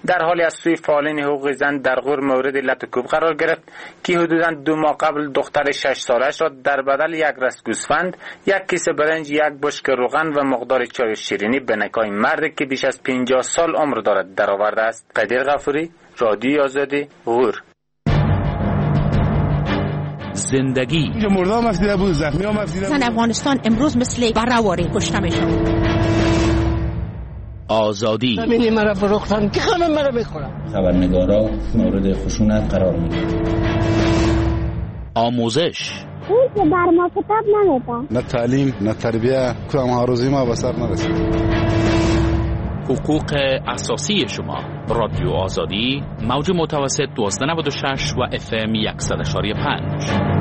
در حالی از سوی فعالین حقوق زن در غور مورد لطوکوب قرار گرفت که حدوداً 2 ماه قبل دختر 6 سالش را در بدل یک رس گوسفند، یک کیسه برنج، یک بشکه روغن و مقدار چای شیرینی به نکاح مردی که بیش از 50 سال عمر دارد درآورده است. قدیر غفوری، رادیوی آزادی، غور. زندگی مردم مفیده بود، زخمی ها مفیده بود. افغانستان امروز مثل برآوری کشته میشد. آزادی. زمینی مرا فروختن که خانم مرا بخورم. خبرنگارا مورد خشونت قرار میگیرند. آموزش. اون که بر ما کتاب نمیده. نه تعلیم، نه تربیه، کدام آرزوی ما به سر نرسید. حقوق اساسی شما. رادیو آزادی، موج متوسط 1296 و FM 100.5.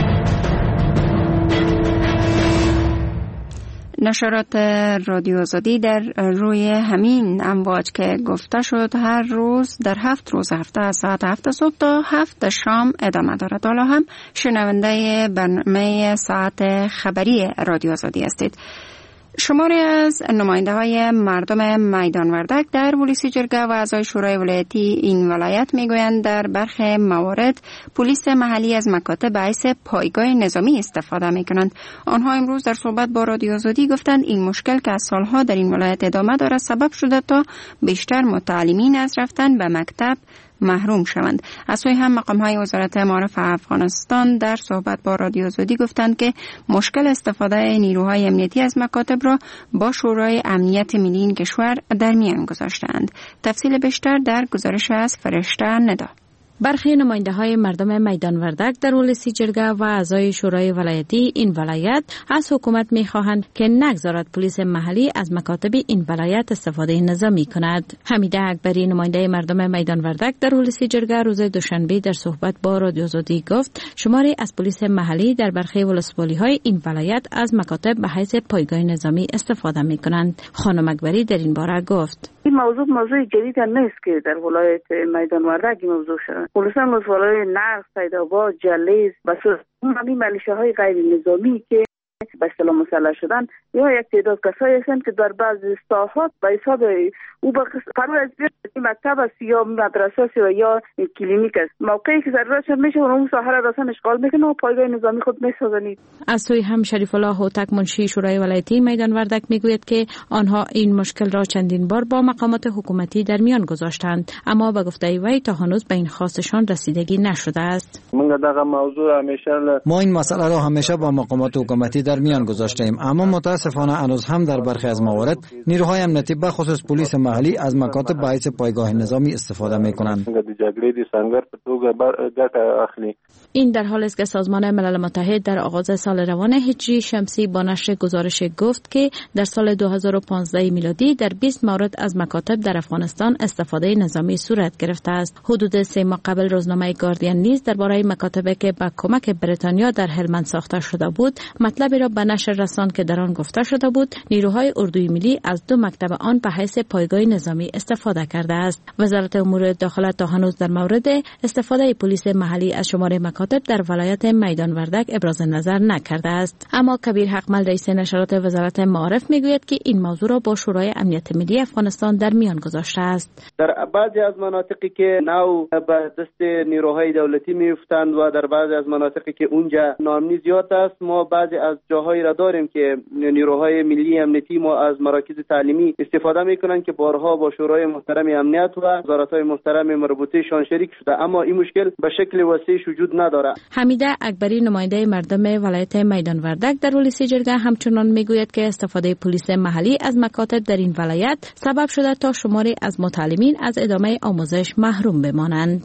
نشرات رادیو آزادی در روی همین امواج که گفته شد هر روز در 7 روز هفته از ساعت 7 صبح تا 7 شام ادامه دارد. حالا هم شنونده برنامه ساعت خبری رادیو آزادی هستید. شماری از نماینده های مردم میدان وردک در ولسی جرگه و اعضای شورای ولایتی این ولایت میگویند در برخی موارد پلیس محلی از مکاتب باعث پایگاه نظامی استفاده میکنند. آنها امروز در صحبت با رادیو آزادی گفتند این مشکل که از سالها در این ولایت ادامه دارد سبب شده تا بیشتر متعلمین از رفتن به مکتب محروم شوند. از سوی هم مقام‌های وزارت معارف افغانستان در صحبت با رادیو آزادی گفتند که مشکل استفاده نیروهای امنیتی از مکاتب را با شورای امنیت ملی این کشور در میان گذاشتند. تفصیل بیشتر در گزارش از فرشته ندا. برخی نماینده های مردم میدان وردک در ولسی جرگه و اعضای شورای ولایتی این ولایت از حکومت می خواهند که نگذارد پلیس محلی از مکاتب این ولایت استفاده نظامی کند. حمیده اکبری نماینده مردم میدان وردک در ولسی جرگه روز دوشنبه در صحبت با رادیو آزادی گفت شماری از پلیس محلی در برخی ولسوالی های این ولایت از مکاتب به حیث پایگاه نظامی استفاده می کنند. خانم اکبری در این باره گفت این موضوع جدید نیست که در ولایت میدان وردک این موضوع شده. خصوصا ولایت نقص، سیدآباد، جلیز و همین ملیشه‌های غیر نظامی که به اصطلاح مسلح شدن یا یک تعداد کسایی هستند که در بعض ساحات به حساب او به فرض مکتب است یا مدرسه است یا کلینیک است موقعی که ضرورت میشه اون ساحه را رسن اشغال میکنه و پایگاه نظامی خود میسازند. از سوی هم شریف الله هوتک منشی شورای ولایتی میدان وردک میگوید که آنها این مشکل را چندین بار با مقامات حکومتی در میان گذاشتند اما به گفته وی تا هنوز به این خواستشان رسیدگی نشده است. ما این مسئله را همیشه با مقامات حکومتی در میان گذاشتیم اما متاسفانه هنوز هم در برخی از موارد نیروهای امنیتی به خصوص پلیس محلی از مکاتب باعث پایگاه نظامی استفاده میکنند. این در حالی است که سازمان ملل متحد در آغاز سال روان هجری شمسی با نشر گزارش گفت که در سال 2015 میلادی در 20 مورد از مکاتب در افغانستان استفاده نظامی صورت گرفته است. حدود 3 ماه قبل روزنامه گاردین نیز درباره مکاتبی که با کمک بریتانیا در هلمند ساخته شده بود مطلبی را به نشر رساند که در آن گفته شده بود نیروهای اردوی ملی از 2 مکتب آن به حیث پایگاه نظامی استفاده کرده است. وزارت امور داخله تا هنوز در مورد استفاده پلیس محلی از شمار مکاتب در ولایت میدان وردک ابراز نظر نکرده است. اما کبیر حقمل رئیس نشرات وزارت معارف میگوید که این موضوع را با شورای امنیت ملی افغانستان در میان گذاشته است. در بعضی از مناطقی که نو به دست نیروهای دولتی میافتند و در بعضی از مناطقی که اونجا ناامنی زیاد است ما بعضی از جاهایی را داریم که نیروهای ملی امنیتی ما از مراکز تعلیمی استفاده میکنند که بارها با شورای محترم امنیت و وزارت‌های محترم مربوطه شان شریک شده اما این مشکل به شکل وسیع وجود ندارد. حمیده اکبری نماینده مردم ولایت میدان وردک در ولسی جرگه همچنان میگوید که استفاده پلیس محلی از مکاتب در این ولایت سبب شده تا شماری از متعلمین از ادامه آموزش محروم بمانند.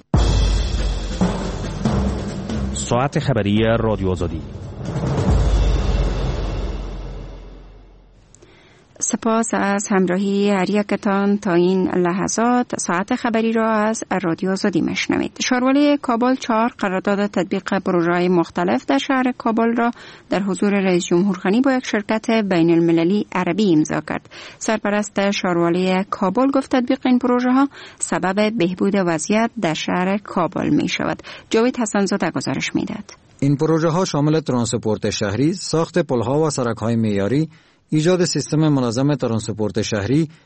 ساعت خبری رادیو آزادی. سپاس از همراهی هر یکتان تا این لحظات. ساعت خبری را از رادیو آزادی میشنوید. شاروالی کابل 4 قرارداد تطبیق پروژه‌های مختلف در شهر کابل را در حضور رئیس جمهور غنی با یک شرکت بین المللی عربی امضا کرد. سرپرست شاروالی کابل گفت تطبیق این پروژه ها سبب بهبود وضعیت در شهر کابل می شود. جاوید حسن‌زاده گزارش میدهد. این پروژه ها شامل ترانسپورت شهری، ساخت پل‌ها و سرک‌های معیاری، ایجاد سیستم منظم ترانسپورت شهری،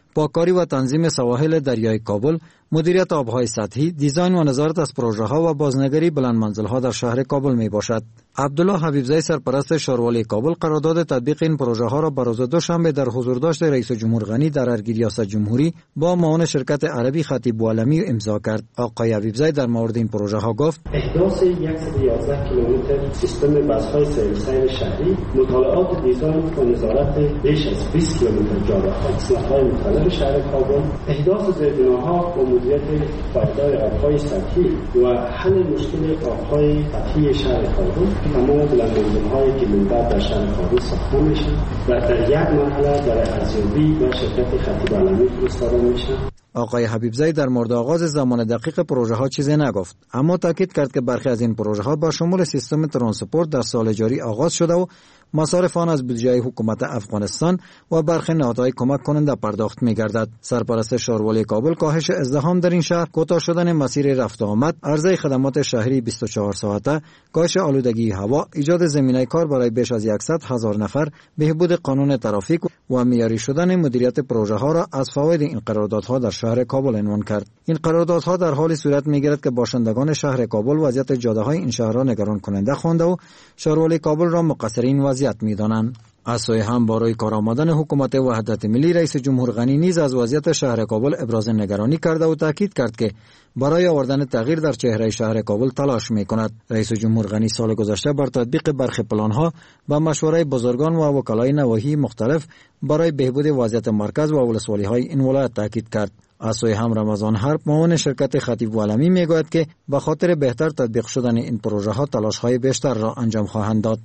پاککاری و تنظیم سواحل دریای کابل، مدیریت آبهای سطحی، دیزاین و نظارت از پروژه‌ها و بازنگری بلند منزل‌ها در شهر کابل میباشد. عبدالله حبیبزی سرپرست شاروالی کابل قرارداد تطبیق این پروژه‌ها را بر روز دوشنبه در حضورداشت رئیس جمهور غنی در ارگی ریاست جمهوری با معاون شرکت عربی خطیب بوعلمی امضا کرد. آقای حبیبزی در مورد این پروژه‌ها گفت: احداث 111 کیلومتر سیستم بس‌های سیر شهری، مطالعات دیزاین و نظارت بیش از 20 کیلومتر جاده‌ها، اصلاح‌های مختلف شهر کابل، احداث زیربناها و مدیریت پایدار آب‌های سطحی و حل مشکل آب‌های سطحی شهر کابل، تمام بلندمنزل‌هایی که منبع در شهر کابل ساخته میشن و در یک مرحله برای ارزیابی و شرکت خطیب بوعلمی فرستاده میشن. آقای حبیبزی در مورد آغاز زمان دقیق پروژه ها چیزی نگفت، اما تاکید کرد که برخی از این پروژه ها با شمول سیستم ترانسپورت در سال جاری آغاز شده و مصارف آن از بودجه حکومت افغانستان و برخی نهادهای کمک کننده پرداخت می‌گردد. سرپرست شاروالی کابل کاهش ازدحام در این شهر، کوتاه شدن مسیر رفت و آمد، عرضه خدمات شهری 24 ساعته، کاهش آلودگی هوا، ایجاد زمینه کار برای بیش از 100,000 نفر، بهبود قانون ترافیک و معیاری شدن مدیریت پروژه ها را از فواید این قراردادها در شهر کابل عنوان کرد. این قراردادها در حالی صورت می‌گیرد که باشندگان شهر کابل وضعیت جاده‌های این شهر را نگران کننده خوانده و شاروالی کابل را مقصرین وضعیت می‌دانند. از سوی هم برای کارآمدن حکومت وحدت ملی، رئیس جمهور غنی نیز از وضعیت شهر کابل ابراز نگرانی کرده و تاکید کرد که برای آوردن تغییر در چهره شهر کابل تلاش می‌کند. رئیس جمهور غنی سال گذشته بر تطبیق برخی پلان‌ها با مشورت بزرگان و وکلای نواحی مختلف برای بهبود وضعیت مرکز و ولسوالی‌های این ولایت تاکید کرد. از سوی هم رمضان حرب معاون شرکت خطیب بوعلمی میگوید که به خاطر بهتر تطبیق شدن این پروژه ها تلاش های بیشتر را انجام خواهند داد.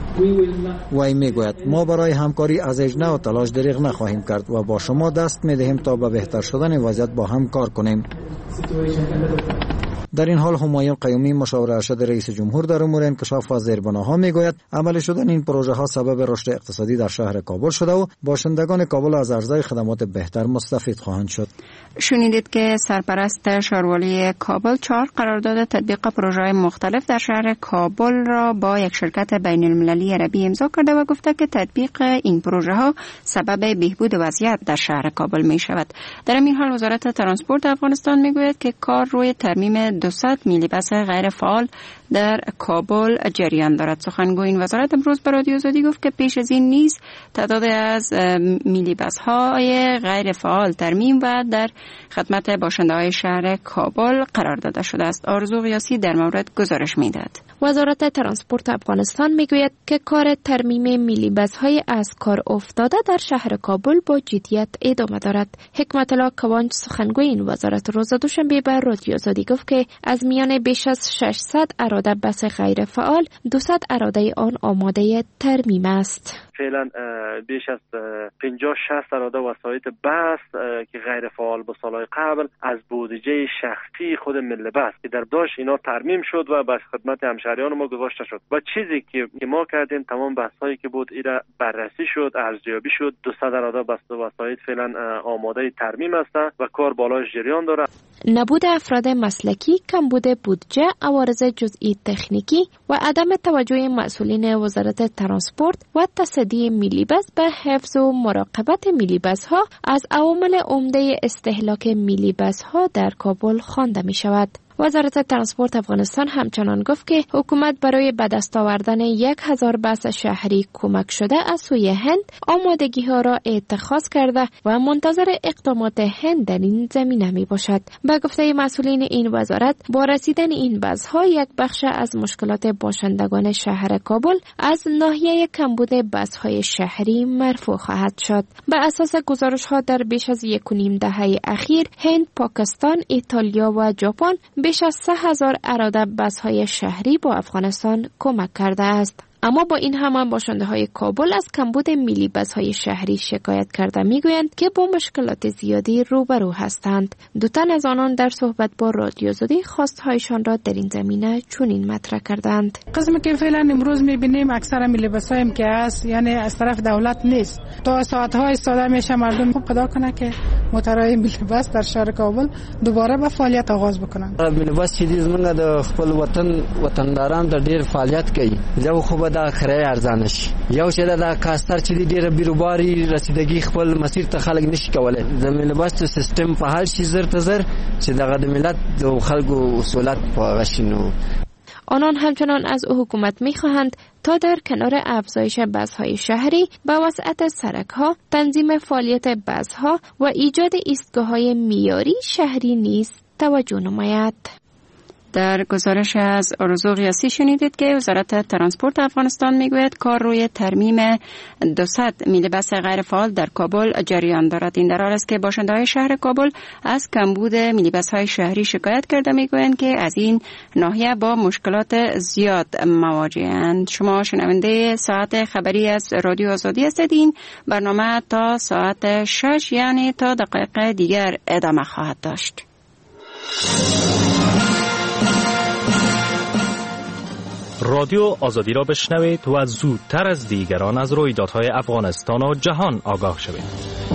وی میگوید ما برای همکاری از اجنه و تلاش دریغ نخواهیم کرد و با شما دست میدهیم تا به بهتر شدن وضعیت با هم کار کنیم. در این حال همایون قیومی مشاور ارشد رئیس جمهور در امور انکشاف و زیربناها میگوید عملی شدن این پروژه ها سبب رشد اقتصادی در شهر کابل شده و باشندگان کابل از عرضه خدمات بهتر مستفید خواهند شد. شنیدید که سرپرست شاروالی کابل 4 قرارداد تطبیق پروژه‌های مختلف در شهر کابل را با یک شرکت بین المللی عربی امضا کرده و گفته که تطبیق این پروژه ها سبب بهبود وضعیت در شهر کابل می شود. در این حال وزارت ترانسپورت افغانستان میگوید که کار روی ترمیم 200 میلی بس غیر فعال در کابل جریان دارد. سخنگوی این وزارت امروز به رادیو آزادی گفت که پیش از این نیز تعداد از میلی بس های غیر فعال ترمیم و در خدمت باشنده های شهر کابل قرار داده شده است. آرزو قیاسی در مورد گزارش میدهد. وزارت ترانسپورت افغانستان میگوید که کار ترمیم میلی بس های از کار افتاده در شهر کابل با جدیت ادامه دارد. حکمت الله کوانج سخنگوی این وزارت روز دوشنبه به رادیو آزادی گفت که از میان بیش از 600 اراده بس غیر فعال 200 اراده آن آماده ترمیم است. فعلا بیش از 50-60 اراده وسایط بس که غیر فعال با سالهای قبل از بودجه شخصی خود ملی بس که در داشت اینا ترمیم شد و به خدمت همشهریان ما گذاشته شد و چیزی که ما کردیم تمام بحث‌هایی که بود اینا بررسی شد، ارزیابی شد. 200 اراده بس وسایط فعلا آماده ترمیم هستند و کار بالای جریان داره. نبود افراد مسلکی، کمبود بودجه، عوارض جزئی تکنیکی و عدم توجه مسئولین وزارت ترانسپورت و تصدی میلی بس به حفظ و مراقبت میلی بس ها از عوامل عمده استهلاک میلی بس ها در کابل خوانده می شود. وزارت ترانسپورت افغانستان همچنان گفت که حکومت برای به دست آوردن 1000 بس شهری کمک شده از سوی هند آمادگی ها را اتخاذ کرده و منتظر اقدامات هند در این زمینه می باشد. به گفته مسئولین این وزارت با رسیدن این بس ها یک بخش از مشکلات باشندگان شهر کابل از ناحیه کمبود بس های شهری مرفوع خواهد شد. به اساس گزارش ها در بیش از 1.5 دهه اخیر هند، پاکستان، ایتالیا و ژاپن بیش از 3000 اراده بس‌های شهری با افغانستان کمک کرده است. اما با این هم باشنده های کابل از کمبود میلی بس‌های شهری شکایت کرده میگویند که با مشکلات زیادی روبرو هستند. دو تن از آنان در صحبت با رادیو آزادی خواستهایشان را در این زمینه چنین مطرح کردند. قسمی که فعلا امروز میبینیم اکثر میلی بس‌هایم که هست یعنی از طرف دولت نیست. تا ساعت‌ها ایستاده میشه مردم خوب پیدا کنه که موترهای میلی بس در شهر کابل دوباره به فعالیت آغاز بکنن. میلی بس چې زمونږ د خپل وطنداران د ډیر فعالیت کوي. دا خو به دا خره ارزانش یو چې دا کاستر چې ډیره بیروباري رسیدګي خپل مسیر ته خلک نشي کولای د ملباس سیستم په هر شي زر ته زر چې دغه د ملت د خلکو اصولات په غشینو. آنان همچنان از حکومت می‌خواهند تا در کنار افزایش بس‌های شهری با وسعت سرک‌ها، تنظیم فعالیت بس‌ها و ایجاد ایستگاه‌های معیاری شهری نیز توجه نماید. در گزارش از آرزو قیاسی شنیدید که وزارت ترانسپورت افغانستان میگوید کار روی ترمیم 200 میلیبس غیر فعال در کابل جریان دارد. این در حالی است که باشنده‌های شهر کابل از کمبود میلیبس‌های شهری شکایت کرده میگویند که از این ناحیه با مشکلات زیاد مواجه‌اند. شما شنونده ساعت خبری از رادیو آزادی هستید. این برنامه تا ساعت 6 یعنی تا دقایق دیگر ادامه خواهد داشت. رادیو آزادی را بشنوید و زودتر از دیگران از رویدادهای افغانستان و جهان آگاه شوید.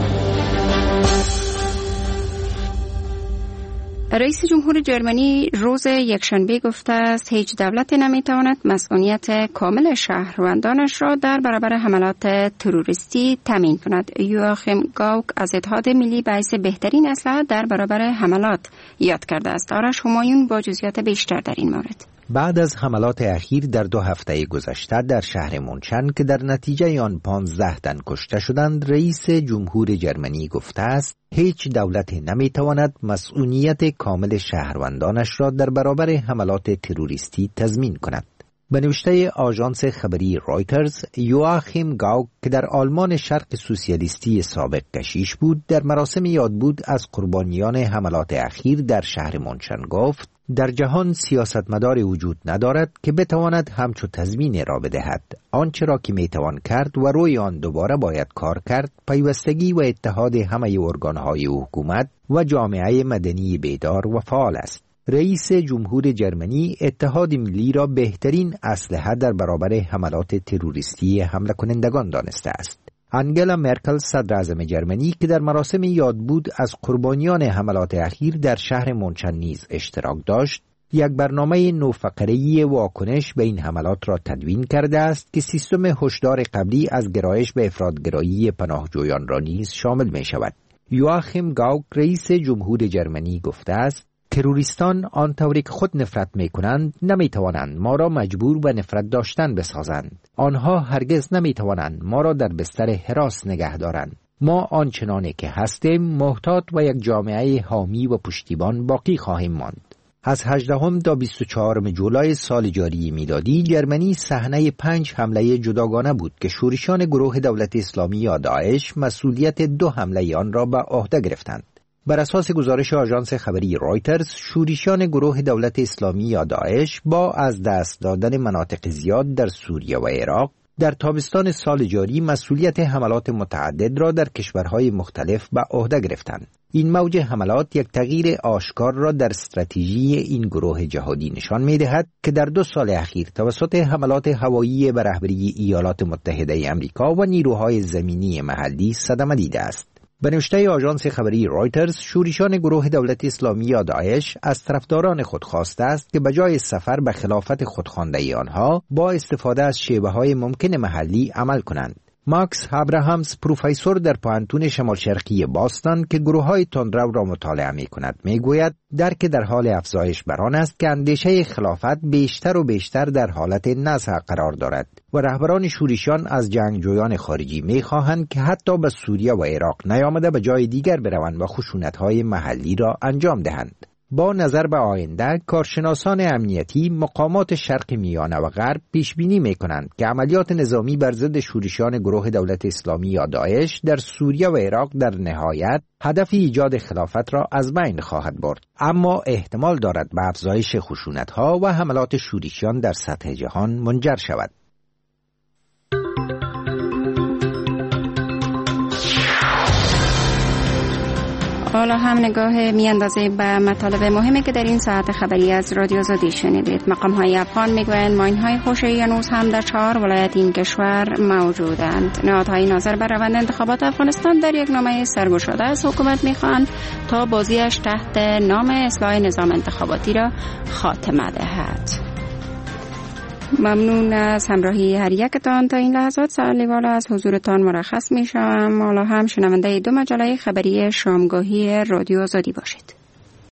رئیس جمهور جرمنی روز یکشنبه گفته است هیچ دولت نمیتواند مسئولیت کامل شهروندانش را در برابر حملات تروریستی تامین کند. یواخیم گاوک از اتحاد ملی باعث بهترین اسلحه در برابر حملات یاد کرده است. آرش همایون با جزئیات بیشتر در این مورد. بعد از حملات اخیر در 2 هفته گذشته در شهر مونشن که در نتیجه آن 15 تن کشته شدند، رئیس جمهور جرمنی گفته است هیچ دولت نمیتواند مسئولیت کامل شهروندانش را در برابر حملات تروریستی تضمین کند. به نوشته آژانس خبری رایترز، یواخیم گاوک که در آلمان شرق سوسیالیستی سابق کشیش بود، در مراسم یادبود از قربانیان حملات اخیر در شهر مونشن گفت در جهان سیاستمدار وجود ندارد که بتواند همچو تضمین را بدهد. آنچه را که میتوان کرد و روی آن دوباره باید کار کرد پیوستگی و اتحاد همه ارگانهای حکومت و جامعه مدنی بیدار و فعال است. رئیس جمهور جرمنی اتحاد ملی را بهترین اسلحه در برابر حملات تروریستی حمله کنندگان دانسته است. انگلا مرکل صدر اعظم جرمنی که در مراسم یادبود از قربانیان حملات اخیر در شهر مونشن نیز اشتراک داشت، یک برنامه نوفقره‌ای واکنش به این حملات را تدوین کرده است که سیستم هشدار قبلی از گرایش به افراط‌گرایی پناهجویان را نیز شامل می شود. یواخیم گاوک رئیس جمهور جرمنی گفته است تروریستان آنطوری که خود نفرت می کنند نمی توانند ما را مجبور به نفرت داشتن بسازند. آنها هرگز نمی توانند ما را در بستر حراس نگه دارند. ما آنچنانی که هستیم محتاط و یک جامعه حامی و پشتیبان باقی خواهیم ماند. از 18 تا 24 جولای سال جاری میلادی جرمنی صحنه 5 حمله جداگانه بود که شورشان گروه دولت اسلامی یا داعش مسئولیت 2 حمله آن را به عهده گرفتند. بر اساس گزارش آژانس خبری رایترز، شورشان گروه دولت اسلامی یا داعش با از دست دادن مناطق زیاد در سوریه و عراق در تابستان سال جاری مسئولیت حملات متعدد را در کشورهای مختلف به عهده گرفتند. این موج حملات یک تغییر آشکار را در استراتژی این گروه جهادی نشان می‌دهد که در 2 سال اخیر توسط حملات هوایی به رهبری ایالات متحده آمریکا و نیروهای زمینی محلی صدمه دیده است. به نوشته آژانس خبری رایترز، شورشان گروه دولت اسلامی یا داعش از طرفداران خود خواسته است که بجای سفر به خلافت خودخوانده آنها با استفاده از شیوه‌های ممکن محلی عمل کنند. ماکس ابراهامز، پروفسور در پوهنتون شمال شرقی باستان که گروه‌های تندرو را مطالعه می‌کند، می‌گوید درک در حال افزایش بر آن است که اندیشه خلافت بیشتر و بیشتر در حالت نزع قرار دارد و رهبران شورشان از جنگجویان خارجی می‌خواهند که حتی به سوریه و عراق نیامده به جای دیگر بروند و خشونت‌های محلی را انجام دهند. با نظر به آینده، کارشناسان امنیتی مقامات شرق میانه و غرب پیش بینی می‌کنند که عملیات نظامی بر ضد شورشان گروه دولت اسلامی یا داعش در سوریه و عراق در نهایت هدف ایجاد خلافت را از بین خواهد برد، اما احتمال دارد به افزایش خشونت‌ها و حملات شورشیان در سطح جهان منجر شود. حالا هم نگاه میاندازیم به مطالب مهمی که در این ساعت خبری از رادیو آزادی شنیدید. مقام‌های افغان میگویند ماین‌های خوشه‌ای هنوز هم در 4 ولایت این کشور موجودند. نهادهای ناظر بر روند انتخابات افغانستان در یک نامه سرگشاده از حکومت میخواهند تا بازیش تحت نام اصلاح نظام انتخاباتی را خاتمه دهد. ممنون از همراهی هر یکتان. تا این لحظات سالیوال از حضورتان مرخص می شوم. حالا هم شنونده 2 مجله خبری شامگاهی رادیو آزادی باشید.